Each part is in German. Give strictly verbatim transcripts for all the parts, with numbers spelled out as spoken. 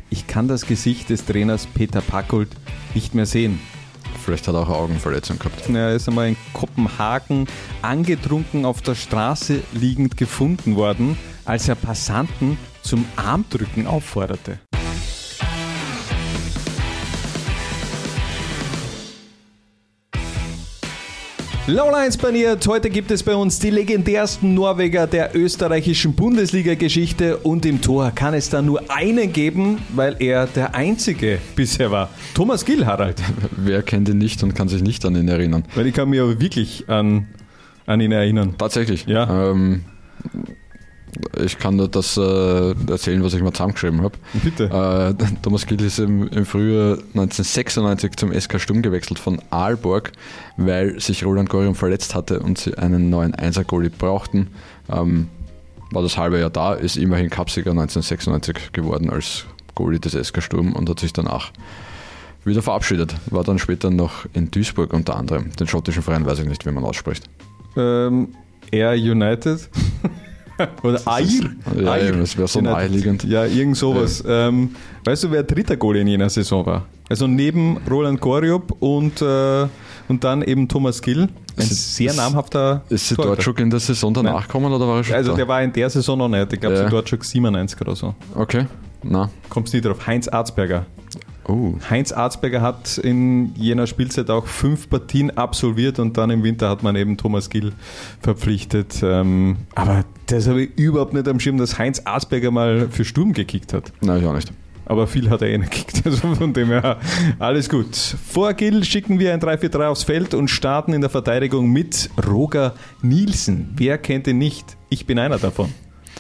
ich kann das Gesicht des Trainers Peter Packold nicht mehr sehen. Vielleicht hat er auch eine Augenverletzung gehabt. Er ist einmal in Kopenhagen angetrunken auf der Straße liegend gefunden worden, als er Passanten zum Armdrücken aufforderte. Lowlines paniert. Heute gibt es bei uns die legendärsten Norweger der österreichischen Bundesliga-Geschichte und im Tor kann es da nur einen geben, weil er der Einzige bisher war. Thomas Gill, Harald. Wer kennt ihn nicht und kann sich nicht an ihn erinnern? Weil ich kann mich aber wirklich an, an ihn erinnern. Tatsächlich? Ja. Ähm, ich kann nur das äh, erzählen, was ich mal zusammengeschrieben habe. Bitte. Äh, Thomas Gill ist im, im Frühjahr neunzehnhundertsechsundneunzig zum S K Sturm gewechselt von Aalborg, weil sich Roland Gorium verletzt hatte und sie einen neuen Einser-Goalie brauchten. Ähm, war das halbe Jahr da, ist immerhin Cupsieger neunzehnhundertsechsundneunzig geworden als Goalie des S K Sturm und hat sich danach wieder verabschiedet. War dann später noch in Duisburg unter anderem. Den schottischen Verein weiß ich nicht, wie man ausspricht. Ähm, Air United. Oder Ayr? Ja, Ayr. Das wäre so naheliegend. Ja, irgend sowas. Ja. Ähm, weißt du, wer dritter Goalie in jener Saison war? Also neben Roland Goriop und, äh, und dann eben Thomas Gill. Ein ist, sehr namhafter Ist sie dort schon in der Saison danach gekommen oder war er schon Also da? der war in der Saison noch nicht. Ich glaube, ja. sie dort schon siebenundneunzig oder so. Okay, na. Kommst nicht drauf. Heinz Arzberger. Oh. Heinz Arzberger hat in jener Spielzeit auch fünf Partien absolviert und dann im Winter hat man eben Thomas Gill verpflichtet. Ähm, aber das habe ich überhaupt nicht am Schirm, dass Heinz Arzberger mal für Sturm gekickt hat. Nein, ich auch nicht. Aber viel hat er eh nicht gekickt, also von dem her alles gut. Vor Gill schicken wir ein drei vier drei aufs Feld und starten in der Verteidigung mit Roger Nielsen. Wer kennt ihn nicht? Ich bin einer davon.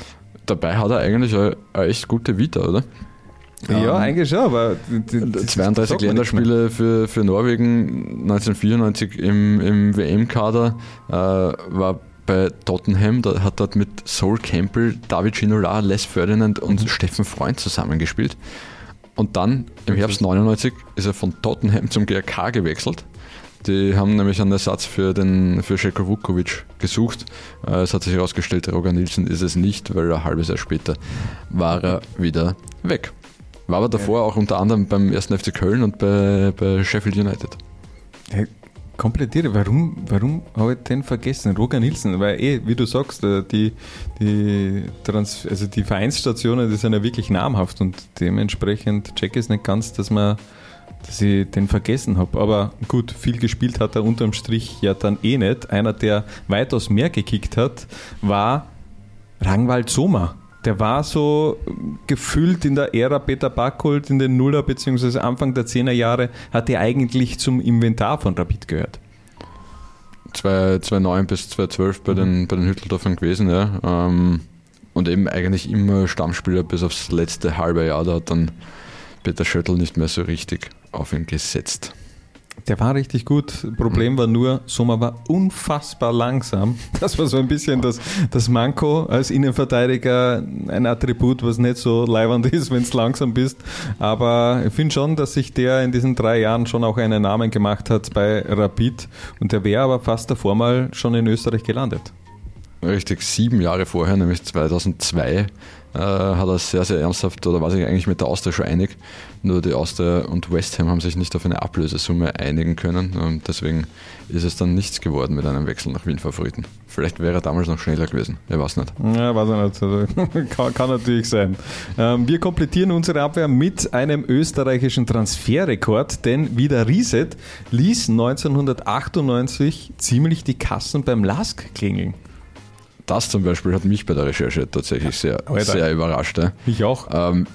Dabei hat er eigentlich eine, eine echt gute Vita, oder? Ja, ja, eigentlich schon, aber zweiunddreißig Länderspiele für, für Norwegen, neunzehnhundertvierundneunzig im, im W M-Kader, äh, war bei Tottenham, da hat dort mit Sol Campbell, David Ginola, Les Ferdinand und mhm. Steffen Freund zusammengespielt. Und dann im Herbst neunundneunzig ist er von Tottenham zum G R K gewechselt. Die haben nämlich einen Ersatz für, den, für Željko Vukovic gesucht. Es hat sich herausgestellt, Roger Nielsen ist es nicht, weil ein halbes Jahr später war er wieder weg. War aber davor ja. auch unter anderem beim ersten F C Köln und bei, bei Sheffield United. Hey, komplettiere, warum, warum habe ich den vergessen? Roger Nielsen, weil eh, wie du sagst, die, die, Trans- also die Vereinsstationen, die sind ja wirklich namhaft und dementsprechend check ich es nicht ganz, dass, man, dass ich den vergessen habe. Aber gut, viel gespielt hat er unterm Strich ja dann eh nicht. Einer, der weitaus mehr gekickt hat, war Rangwald Sommer. Der war so gefühlt in der Ära Peter Packold in den Nuller- bzw. Anfang der zehner Jahre hat er eigentlich zum Inventar von Rapid gehört. zweitausendneun bis zweitausendzwölf bei den, bei den Hütteldorfern gewesen, ja. Und eben eigentlich immer Stammspieler bis aufs letzte halbe Jahr. Da hat dann Peter Schöttl nicht mehr so richtig auf ihn gesetzt. Der war richtig gut. Problem war nur, Sommer war unfassbar langsam. Das war so ein bisschen das, das Manko als Innenverteidiger, ein Attribut, was nicht so leiwand ist, wenn du langsam bist. Aber ich finde schon, dass sich der in diesen drei Jahren schon auch einen Namen gemacht hat bei Rapid. Und der wäre aber fast davor mal schon in Österreich gelandet. Richtig, sieben Jahre vorher, nämlich zweitausendzwei, äh, hat er sehr, sehr ernsthaft, oder war sich eigentlich mit der Austria schon einig, nur die Austria und West Ham haben sich nicht auf eine Ablösesumme einigen können und deswegen ist es dann nichts geworden mit einem Wechsel nach Wien Favoriten. Vielleicht wäre er damals noch schneller gewesen, ich weiß nicht. Ja, weiß ich nicht, also, kann, kann natürlich sein. Ähm, wir komplettieren unsere Abwehr mit einem österreichischen Transferrekord, denn Vida Riset ließ neunzehnhundertachtundneunzig ziemlich die Kassen beim Lask klingeln. Das zum Beispiel hat mich bei der Recherche tatsächlich sehr, sehr überrascht. Ja. Ich auch. Ähm,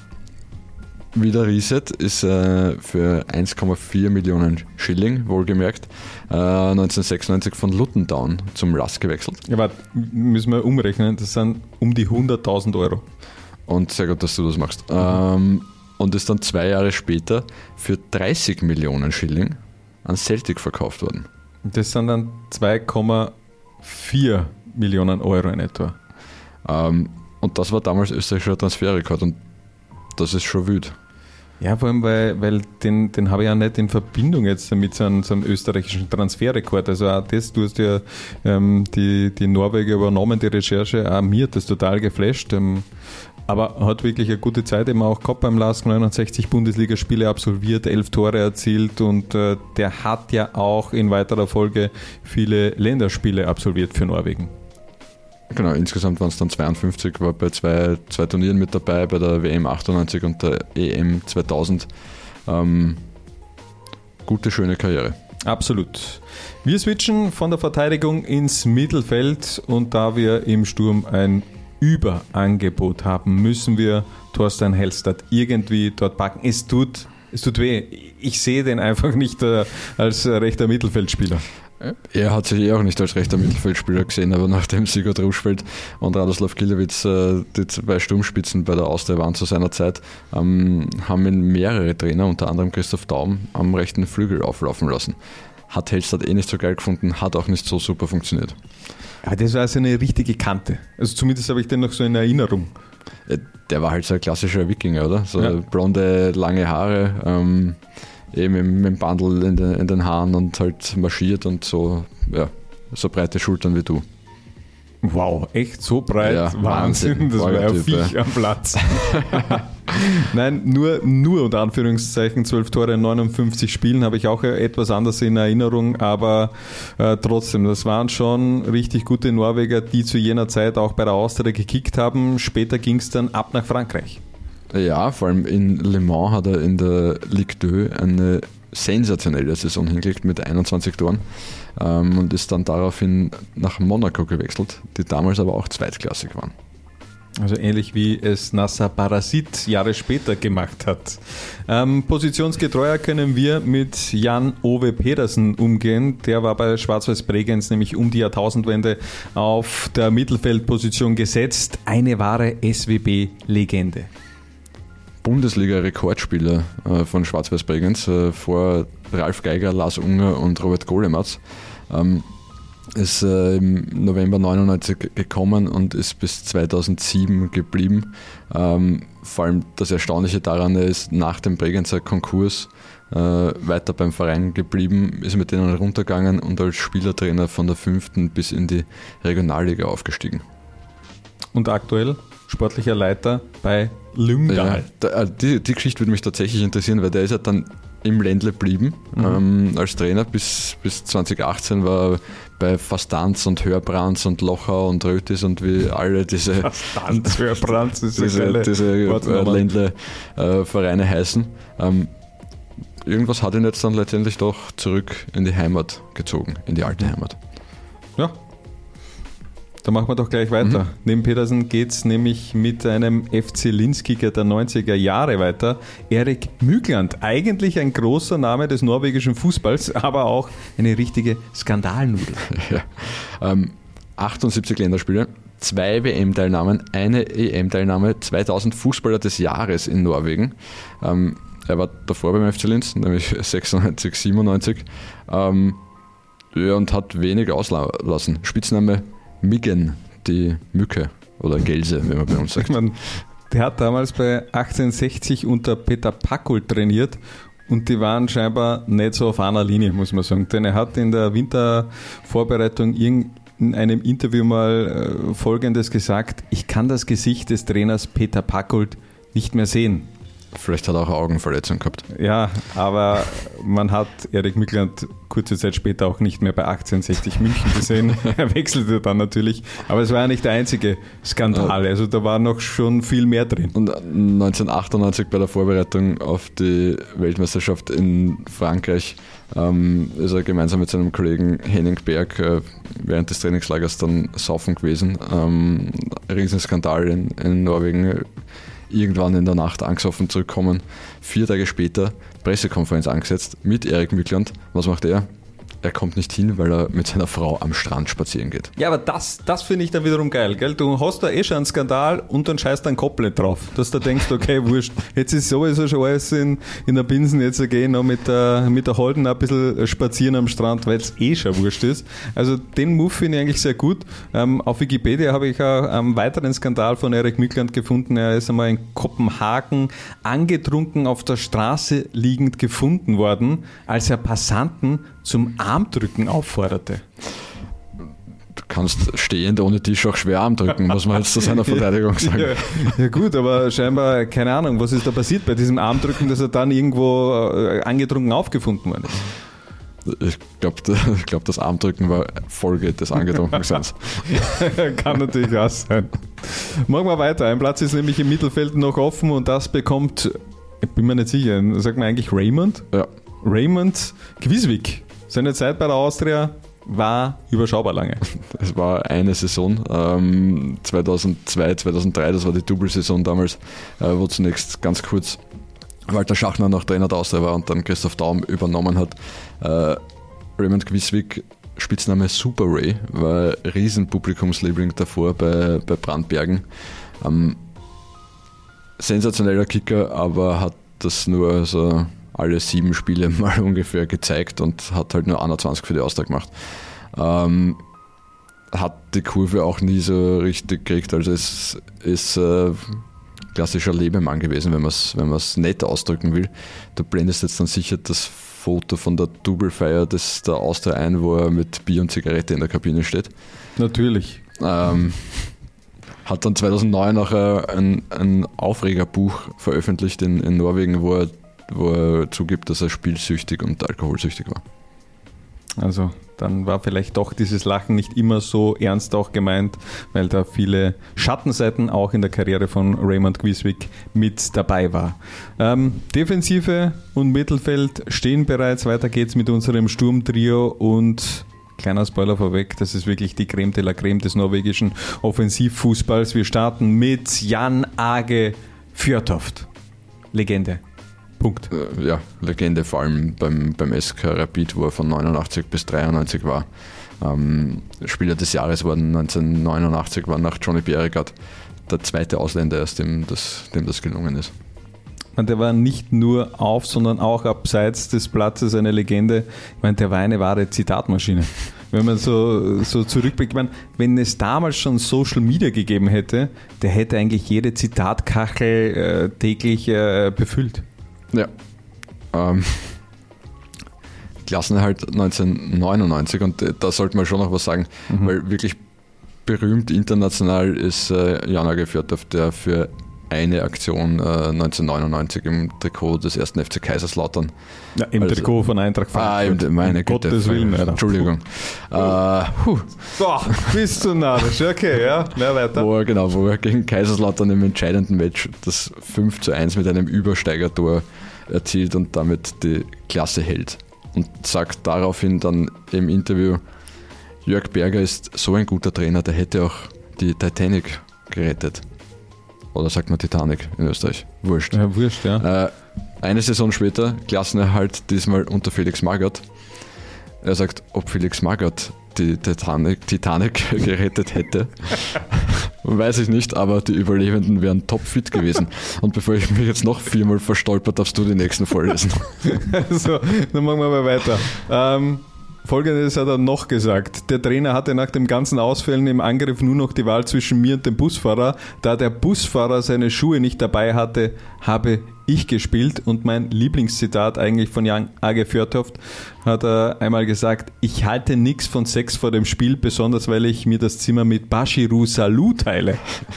Vida Riset ist äh, für eins Komma vier Millionen Schilling, wohlgemerkt, äh, neunzehnhundertsechsundneunzig von Luton Town zum Lask gewechselt. Ja, warte, müssen wir umrechnen, das sind um die hunderttausend Euro. Und sehr gut, dass du das machst. Mhm. Ähm, und ist dann zwei Jahre später für dreißig Millionen Schilling an Celtic verkauft worden. Das sind dann zwei Komma vier Millionen Euro in etwa. Ähm, und das war damals österreichischer Transferrekord und das ist schon wild. Ja, vor allem, weil, weil den, den habe ich ja nicht in Verbindung jetzt mit so einem, so einem österreichischen Transferrekord. Also auch das, du hast ja ähm, die, die Norweger übernommen, die Recherche, auch mir hat das total geflasht. Ähm, Aber hat wirklich eine gute Zeit eben auch gehabt beim LASK, neunundsechzig Bundesligaspiele absolviert, elf Tore erzielt und äh, der hat ja auch in weiterer Folge viele Länderspiele absolviert für Norwegen. Genau, insgesamt waren es dann zweiundfünfzig, war bei zwei, zwei Turnieren mit dabei, bei der W M achtundneunzig und der E M zweitausend. Ähm, gute, schöne Karriere. Absolut. Wir switchen von der Verteidigung ins Mittelfeld und da wir im Sturm ein Überangebot haben, müssen wir Thorstein Hellstad irgendwie dort packen. Es tut, es tut weh. Ich sehe den einfach nicht äh, als äh, rechter Mittelfeldspieler. Er hat sich eh auch nicht als rechter Mittelfeldspieler gesehen, aber nachdem Sigurd Rushfeldt und Radoslav Kilewitz äh, die zwei Sturmspitzen bei der Austria waren zu seiner Zeit, ähm, haben ihn mehrere Trainer, unter anderem Christoph Daum, am rechten Flügel auflaufen lassen. Hat Hellstad eh nicht so geil gefunden, hat auch nicht so super funktioniert. Ja, das war so eine richtige Kante. Also zumindest habe ich den noch so in Erinnerung. Ja, der war halt so ein klassischer Wikinger, oder? So ja. blonde, lange Haare, ähm, eben mit, mit dem Bandel in den, in den Haaren und halt marschiert und so, ja, so breite Schultern wie du. Wow, echt so breit? Ja, Wahnsinn, das war ja Viech am Platz. Nein, nur, nur unter Anführungszeichen zwölf Tore in neunundfünfzig Spielen habe ich auch etwas anders in Erinnerung, aber äh, trotzdem, das waren schon richtig gute Norweger, die zu jener Zeit auch bei der Austria gekickt haben. Später ging es dann ab nach Frankreich. Ja, vor allem in Le Mans hat er in der Ligue zwei eine sensationelle Saison hingelegt mit einundzwanzig Toren ähm, und ist dann daraufhin nach Monaco gewechselt, die damals aber auch zweitklassig waren. Also ähnlich wie es Nasser Parasit Jahre später gemacht hat. Ähm, positionsgetreuer können wir mit Jan-Ove Pedersen umgehen. Der war bei Schwarz-Weiß Bregenz nämlich um die Jahrtausendwende auf der Mittelfeldposition gesetzt. Eine wahre S W B-Legende. Bundesliga-Rekordspieler äh, von Schwarz-Weiß Bregenz äh, vor Ralf Geiger, Lars Unger und Robert Golematz. Ähm, ist äh, im November neunundneunzig gekommen und ist bis zweitausendsieben geblieben. Ähm, vor allem das Erstaunliche daran, er ist nach dem Bregenzer Konkurs äh, weiter beim Verein geblieben, ist mit denen runtergegangen und als Spielertrainer von der fünften bis in die Regionalliga aufgestiegen. Und aktuell sportlicher Leiter bei Lyngdal. Ja, da, die, die Geschichte würde mich tatsächlich interessieren, weil der ist ja dann im Ländle geblieben mhm. ähm, als Trainer. Bis, bis zwanzig achtzehn war er bei Fastanz und Hörbrands und Lochau und Rötis und wie alle diese Fastanz, Hörbrands, diese, diese äh, Ländle-Vereine äh, heißen. Ähm, irgendwas hat ihn jetzt dann letztendlich doch zurück in die Heimat gezogen, in die alte Heimat. Ja. Da machen wir doch gleich weiter. Mhm. Neben Pedersen geht es nämlich mit einem F C Linz-Kicker der neunziger Jahre weiter. Erik Mygland, eigentlich ein großer Name des norwegischen Fußballs, aber auch eine richtige Skandalnudel. Ja. Ähm, achtundsiebzig Länderspiele, zwei W M-Teilnahmen, eine E M-Teilnahme, zweitausend Fußballer des Jahres in Norwegen. Ähm, er war davor beim F C Linz, nämlich sechsundneunzig, siebenundneunzig. Ähm, ja, und hat wenig auslassen. Spitzname Myggen, die Mücke oder Gelse, wie man bei uns sagt. Man, der hat damals bei achtzehnhundertsechzig unter Peter Packold trainiert und die waren scheinbar nicht so auf einer Linie, muss man sagen. Denn er hat in der Wintervorbereitung in einem Interview mal äh, Folgendes gesagt: Ich kann das Gesicht des Trainers Peter Packold nicht mehr sehen. Vielleicht hat er auch eine Augenverletzung gehabt. Ja, aber man hat Erik Mygland kurze Zeit später auch nicht mehr bei achtzehnhundertsechzig München gesehen. Er wechselte dann natürlich. Aber es war ja nicht der einzige Skandal. Also da war noch schon viel mehr drin. Und neunzehnhundertachtundneunzig bei der Vorbereitung auf die Weltmeisterschaft in Frankreich ähm, ist er gemeinsam mit seinem Kollegen Henning Berg äh, während des Trainingslagers dann saufen gewesen. Ähm, Riesenskandal in, in Norwegen. Irgendwann in der Nacht angesoffen zurückkommen. Vier Tage später Pressekonferenz angesetzt mit Erik Mygland. Was macht er? Er kommt nicht hin, weil er mit seiner Frau am Strand spazieren geht. Ja, aber das, das finde ich dann wiederum geil, gell? Du hast da eh schon einen Skandal und dann scheißt dann komplett drauf. Dass du denkst, okay, wurscht, jetzt ist sowieso schon alles in, in der Binsen, jetzt gehen noch mit der, mit der Holden ein bisschen spazieren am Strand, weil es eh schon wurscht ist. Also den Move finde ich eigentlich sehr gut. Ähm, auf Wikipedia habe ich auch einen weiteren Skandal von Erik Mygland gefunden. Er ist einmal in Kopenhagen angetrunken auf der Straße liegend gefunden worden, als er Passanten zum Armdrücken aufforderte. kannst stehend ohne Tisch auch schwer Arm drücken, muss man jetzt zu seiner Verteidigung sagen. Ja, ja gut, aber scheinbar, keine Ahnung, was ist da passiert bei diesem Armdrücken, dass er dann irgendwo angetrunken aufgefunden worden ist? Ich glaube, ich glaub, das Armdrücken war Folge des Angetrunkenseins. Kann natürlich auch sein. Machen wir weiter. Ein Platz ist nämlich im Mittelfeld noch offen und das bekommt, ich bin mir nicht sicher, sagt man eigentlich Raymond? Ja. Raymond Kwieswijk. Seine Zeit bei der Austria war überschaubar lange. Es war eine Saison, ähm, zweitausendzwei, zweitausenddrei, das war die Double-Saison damals, äh, wo zunächst ganz kurz Walter Schachner noch Trainer der Austria war und dann Christoph Daum übernommen hat. Äh, Raymond Kwieswijk, Spitzname Super Ray, war riesen Publikumsliebling davor bei, bei Brandbergen. Ähm, sensationeller Kicker, aber hat das nur so alle sieben Spiele mal ungefähr gezeigt und hat halt nur einundzwanzig für die Austria gemacht. Ähm, hat die Kurve auch nie so richtig gekriegt, also es ist äh, klassischer Lebemann gewesen, wenn man es wenn nett ausdrücken will. Du blendest jetzt dann sicher das Foto von der Double-Feier des der Austria ein, wo er mit Bier und Zigarette in der Kabine steht. Natürlich. Ähm, hat dann zweitausendneun auch ein, ein Aufregerbuch veröffentlicht in, in Norwegen, wo er, wo er zugibt, dass er spielsüchtig und alkoholsüchtig war. Also dann war vielleicht doch dieses Lachen nicht immer so ernst auch gemeint, weil da viele Schattenseiten auch in der Karriere von Raymond Kwieswijk mit dabei war. Ähm, Defensive und Mittelfeld stehen bereits. Weiter geht's mit unserem Sturmtrio und kleiner Spoiler vorweg, das ist wirklich die Creme de la Creme des norwegischen Offensivfußballs. Wir starten mit Jan Age Fjørtoft. Legende. Punkt. Ja, Legende, vor allem beim, beim S K Rapid, wo er von neunundachtzig bis dreiundneunzig war. Ähm, Spieler des Jahres wurden neunzehnhundertneunundachtzig, war nach Johnny Bjerregaard der zweite Ausländer erst, dem das, dem das gelungen ist. Und der war nicht nur auf, sondern auch abseits des Platzes eine Legende. Ich meine, der war eine wahre Zitatmaschine. Wenn man so, so zurückblickt, ich meine, wenn es damals schon Social Media gegeben hätte, der hätte eigentlich jede Zitatkachel äh, täglich äh, befüllt. Ja. Ähm, Klassenerhalt neunzehnhundertneunundneunzig und äh, da sollte man schon noch was sagen, mhm. weil wirklich berühmt international ist äh, Jan Age Fjørtoft, der für eine Aktion äh, neunzehnhundertneunundneunzig im Trikot des ersten F C Kaiserslautern. Ja, im also, Trikot von Eintracht Frankfurt. Ah, im, meine um Güte. Gottes Willen, Alter. Entschuldigung. Uh. Uh, huh. So, bist du narrisch. Okay, ja, mehr weiter. Wo er, genau, wo er gegen Kaiserslautern im entscheidenden Match das fünf zu eins mit einem Übersteigertor erzielt und damit die Klasse hält. Und sagt daraufhin dann im Interview, Jörg Berger ist so ein guter Trainer, der hätte auch die Titanic gerettet. Oder sagt man Titanic in Österreich? Wurscht. Ja, wurscht, ja. Äh, eine Saison später, Klassenerhalt diesmal unter Felix Magath. Er sagt, ob Felix Magath die Titanic, Titanic gerettet hätte, weiß ich nicht, aber die Überlebenden wären topfit gewesen. Und bevor ich mich jetzt noch viermal verstolper, darfst du die nächsten vorlesen. So, dann machen wir mal weiter. Ähm, Folgendes hat er noch gesagt. Der Trainer hatte nach dem ganzen Ausfällen im Angriff nur noch die Wahl zwischen mir und dem Busfahrer. Da der Busfahrer seine Schuhe nicht dabei hatte, habe ich gespielt. Und mein Lieblingszitat eigentlich von Jan Age Fjørtoft hat er einmal gesagt, ich halte nichts von Sex vor dem Spiel, besonders weil ich mir das Zimmer mit Bashiru Salou teile.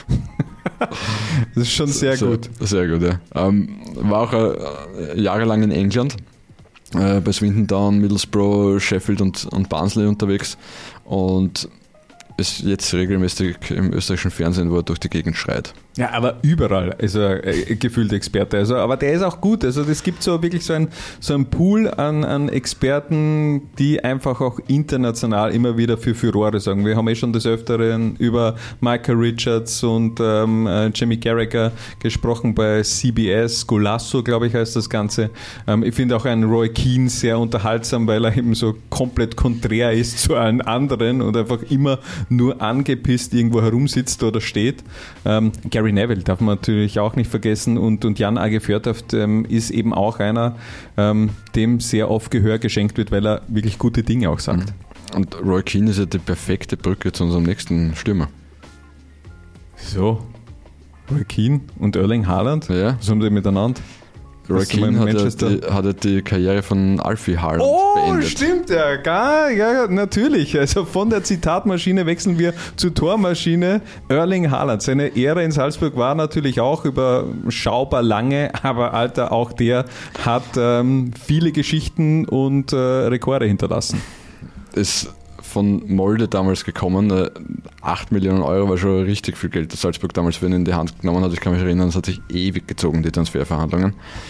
Das ist schon sehr, sehr gut. Sehr gut, ja. Ähm, war auch äh, jahrelang in England. Äh, bei Swindon Town, Middlesbrough, Sheffield und, und Barnsley unterwegs und ist jetzt regelmäßig im österreichischen Fernsehen, wo er durch die Gegend schreit. Ja, aber überall ist er äh, gefühlt Experte. Also, aber der ist auch gut. Also es gibt so wirklich so ein, so ein Pool an, an Experten, die einfach auch international immer wieder für Furore sorgen. Wir haben eh schon des Öfteren über Michael Richards und ähm, Jamie Carragher gesprochen bei C B S. Golasso, glaube ich, heißt das Ganze. Ähm, ich finde auch einen Roy Keane sehr unterhaltsam, weil er eben so komplett konträr ist zu allen anderen und einfach immer nur angepisst irgendwo herumsitzt oder steht. Ähm, Gary Neville darf man natürlich auch nicht vergessen und, und Jan Age Fjørtoft ähm, ist eben auch einer, ähm, dem sehr oft Gehör geschenkt wird, weil er wirklich gute Dinge auch sagt. Und Roy Keane ist ja die perfekte Brücke zu unserem nächsten Stürmer. So, Roy Keane und Erling Haaland, ja. was haben die miteinander? Roy Keane hat, ja die, hat ja die Karriere von Alfie Haaland oh, beendet. Oh, stimmt ja. Gar, ja, natürlich. Also von der Zitatmaschine wechseln wir zur Tormaschine. Erling Haaland. Seine Ära in Salzburg war natürlich auch überschaubar lange, aber Alter, auch der hat ähm, viele Geschichten und äh, Rekorde hinterlassen. Ist von Molde damals gekommen. Äh, acht Millionen Euro war schon richtig viel Geld, das Salzburg damals für ihn in die Hand genommen hat. Ich kann mich erinnern, es hat sich ewig gezogen, die Transferverhandlungen.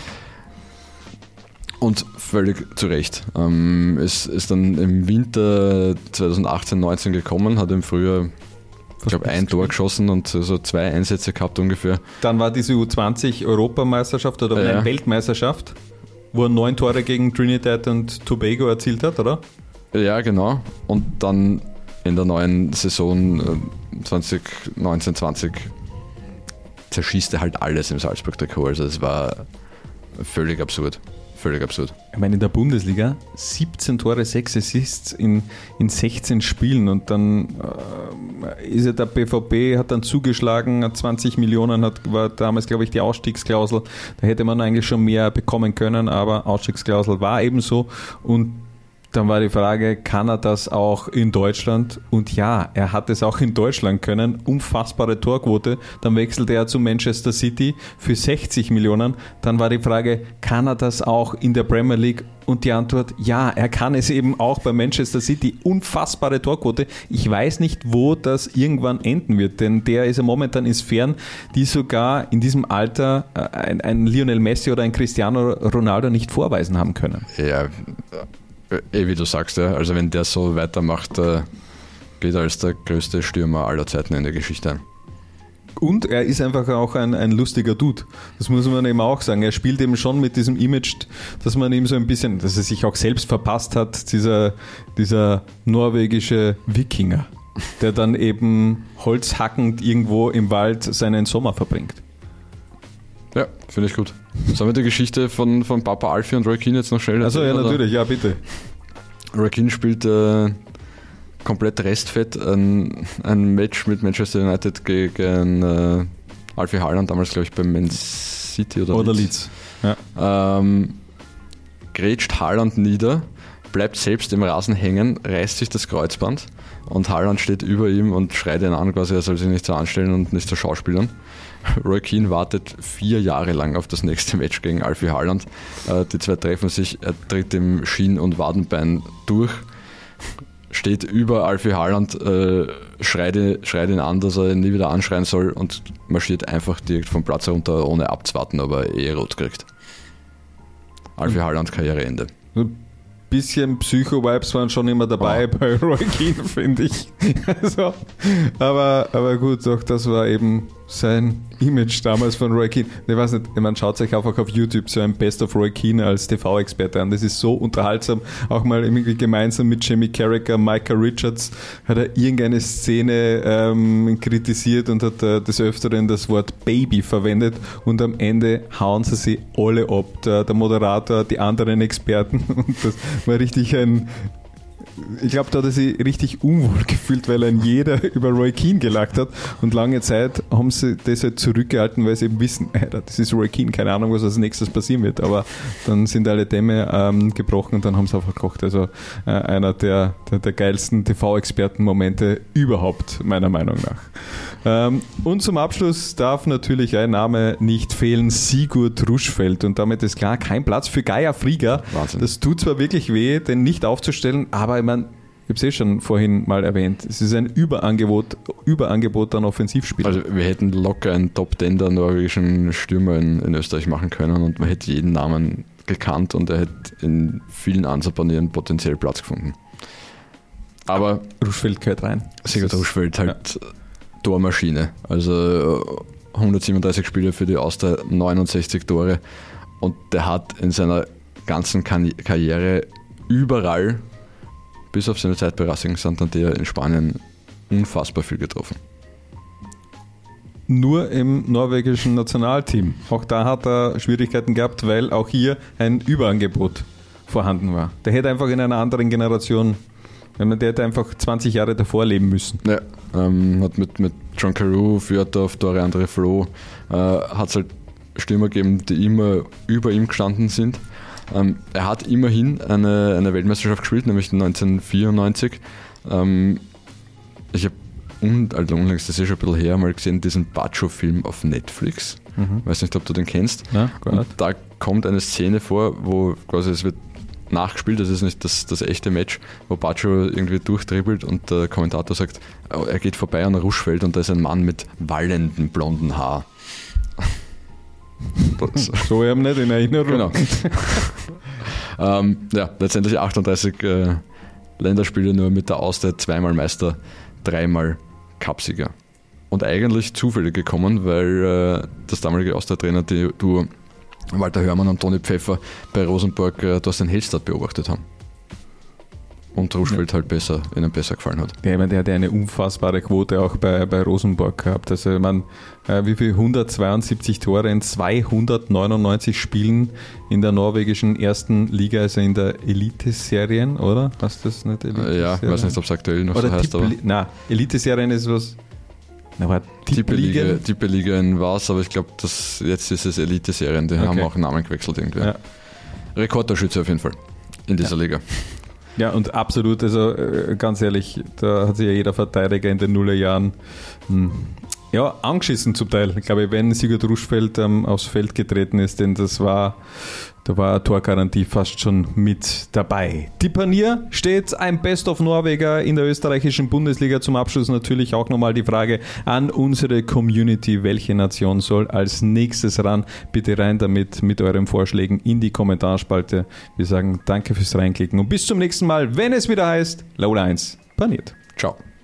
Und völlig zu Recht. Ähm, ist, ist dann im Winter zwanzig achtzehn neunzehn gekommen, hat im Frühjahr, ich glaube, ein Tor geschossen und so zwei Einsätze gehabt ungefähr. Dann war diese U zwanzig Europameisterschaft oder ja. eine Weltmeisterschaft, wo er neun Tore gegen Trinidad und Tobago erzielt hat, oder? Ja, genau. Und dann in der neuen Saison zwanzig neunzehn zwanzig zerschießt er halt alles im Salzburg-Trikot. Also es war völlig absurd. Völlig absurd. Ich meine, in der Bundesliga siebzehn Tore, sechs Assists in, in sechzehn Spielen und dann äh, ist ja der B V B, hat dann zugeschlagen, hat zwanzig Millionen, hat, war damals, glaube ich, die Ausstiegsklausel. Da hätte man eigentlich schon mehr bekommen können, aber Ausstiegsklausel war eben so. Und dann war die Frage, kann er das auch in Deutschland? Und ja, er hat es auch in Deutschland können. Unfassbare Torquote. Dann wechselte er zu Manchester City für sechzig Millionen. Dann war die Frage, kann er das auch in der Premier League? Und die Antwort, ja, er kann es eben auch bei Manchester City. Unfassbare Torquote. Ich weiß nicht, wo das irgendwann enden wird, denn der ist ja momentan in Sphären, die sogar in diesem Alter ein, ein Lionel Messi oder ein Cristiano Ronaldo nicht vorweisen haben können. Ja, eh wie du sagst, ja. Also wenn der so weitermacht, äh, geht er als der größte Stürmer aller Zeiten in der Geschichte ein. Und er ist einfach auch ein, ein lustiger Dude. Das muss man eben auch sagen. Er spielt eben schon mit diesem Image, dass man ihm so ein bisschen, dass er sich auch selbst verpasst hat, dieser, dieser norwegische Wikinger, der dann eben holzhackend irgendwo im Wald seinen Sommer verbringt. Ja, finde ich gut. Sollen wir die Geschichte von, von Papa Alfie und Roy Keane jetzt noch schnell erzählen? Achso, ja, natürlich, ja, bitte. Roy Keane spielt äh, komplett restfett ein, ein Match mit Manchester United gegen äh, Alfie Haaland, damals glaube ich bei Man City oder, oder Leeds. Leeds. Ja. Ähm, grätscht Haaland nieder, bleibt selbst im Rasen hängen, reißt sich das Kreuzband und Haaland steht über ihm und schreit ihn an, quasi er soll sich nicht so anstellen und nicht so schauspielern. Roy Keane wartet vier Jahre lang auf das nächste Match gegen Alfie Haaland. Die zwei treffen sich, er tritt im Schien- und Wadenbein durch, steht über Alfie Haaland, äh, schreit, schreit ihn an, dass er ihn nie wieder anschreien soll und marschiert einfach direkt vom Platz herunter, ohne abzuwarten, ob er eh rot kriegt. Alfie Haaland, Karriereende. Ein bisschen Psycho-Vibes waren schon immer dabei oh. bei Roy Keane, finde ich. Also, aber, aber gut, doch, das war eben sein Image damals von Roy Keane. Ich weiß nicht, man schaut sich einfach auf YouTube so ein Best of Roy Keane als T V-Experte an. Das ist so unterhaltsam. Auch mal irgendwie gemeinsam mit Jamie Carragher, Micah Richards hat er irgendeine Szene ähm, kritisiert und hat äh, des Öfteren das Wort Baby verwendet und am Ende hauen sie sie alle ab. Der, der Moderator, die anderen Experten und das war richtig ein Ich glaube, da hat er sich richtig unwohl gefühlt, weil ein jeder über Roy Keane gelacht hat und lange Zeit haben sie das halt zurückgehalten, weil sie eben wissen, das ist Roy Keane, keine Ahnung, was als nächstes passieren wird, aber dann sind alle Dämme ähm, gebrochen und dann haben sie einfach gekocht. Also äh, einer der, der, der geilsten T V-Experten-Momente überhaupt, meiner Meinung nach. Ähm, und zum Abschluss darf natürlich ein Name nicht fehlen, Sigurd Rushfeldt, und damit ist klar, kein Platz für Geier Frieger. Wahnsinn. Das tut zwar wirklich weh, den nicht aufzustellen, aber ich meine, ich habe es eh schon vorhin mal erwähnt, es ist ein Überangebot, Überangebot an Offensivspielern. Also wir hätten locker einen Top Ten der norwegischen Stürmer in, in Österreich machen können und man hätte jeden Namen gekannt und er hätte in vielen Ansapanieren potenziell Platz gefunden. Aber Rushfeldt gehört rein. Sigurd Rushfeldt halt ja. Tormaschine. Also hundertsiebenunddreißig Spiele für die Austria, neunundsechzig Tore und der hat in seiner ganzen Karriere überall bis auf seine Zeit bei Racing Santander in Spanien unfassbar viel getroffen. Nur im norwegischen Nationalteam. Auch da hat er Schwierigkeiten gehabt, weil auch hier ein Überangebot vorhanden war. Der hätte einfach in einer anderen Generation, wenn man der hätte einfach zwanzig Jahre davor leben müssen. Ja, ähm, hat mit, mit John Carew, Fjordorf, Tore André Flo, äh, hat es halt Stürmer gegeben, die immer über ihm gestanden sind. Ähm, er hat immerhin eine, eine Weltmeisterschaft gespielt, nämlich neunzehnhundertvierundneunzig. Ähm, ich habe und also unlängst, das ist schon ein bisschen her, mal gesehen, diesen Baccio-Film auf Netflix. Mhm. Weiß nicht, ob du den kennst. Ja, und da kommt eine Szene vor, wo quasi es wird nachgespielt, das ist nicht das, das echte Match, wo Baccio irgendwie durchdribbelt und der Kommentator sagt, oh, er geht vorbei an Ruschfeld und da ist ein Mann mit wallendem blonden Haar. So haben wir nicht in Erinnerung. Genau. ähm, ja, letztendlich achtunddreißig äh, Länderspiele nur mit der Auszeit, zweimal Meister, dreimal Cupsieger. Und eigentlich zufällig gekommen, weil äh, das damalige Austria-Trainer, die du Walter Hörmann und Toni Pfeffer bei Rosenborg äh, Thorsten Hellstadt beobachtet haben. Und Ruschfeld ja. halt besser, ihnen besser gefallen hat. Ja, ich meine, der hat ja eine unfassbare Quote auch bei, bei Rosenborg gehabt. Also, ich meine, äh, wie viel? hundertzweiundsiebzig Tore in zweihundertneunundneunzig Spielen in der norwegischen ersten Liga, also in der Elite-Serien, oder? Hast du das nicht? Elite-Serien? Ja, ich weiß nicht, ob es aktuell noch oder so heißt. Tipp, nein, Elite-Serien ist was. Na, Tippeliga, Tippeliga in was, aber ich glaube, jetzt ist es Elite-Serien, die okay. haben auch einen Namen gewechselt irgendwie. Ja. Rekordtorschütze auf jeden Fall in dieser ja. Liga. Ja, und absolut, also ganz ehrlich, da hat sich ja jeder Verteidiger in den Nullerjahren hm, ja, angeschissen zum Teil. Ich glaube, wenn Sigurd Ruschfeld ähm, aufs Feld getreten ist, denn das war, da war Torgarantie fast schon mit dabei. Die Panier steht ein Best of Norweger in der österreichischen Bundesliga. Zum Abschluss natürlich auch nochmal die Frage an unsere Community, welche Nation soll als nächstes ran? Bitte rein damit mit euren Vorschlägen in die Kommentarspalte. Wir sagen danke fürs Reinklicken und bis zum nächsten Mal, wenn es wieder heißt, Lola eins paniert. Ciao.